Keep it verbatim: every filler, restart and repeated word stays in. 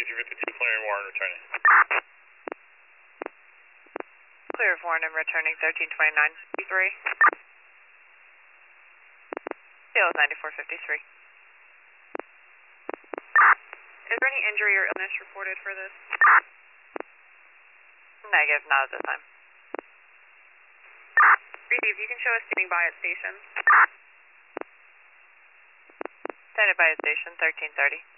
two fifty-two, clearing Warren, returning. Clear of Warren, I'm returning thirteen twenty-nine fifty-three. C L is ninety-four fifty-three. Is there any injury or illness reported for this? Negative, not at this time. Receive, you can show us standing by at station. Standing by at station, thirteen thirty.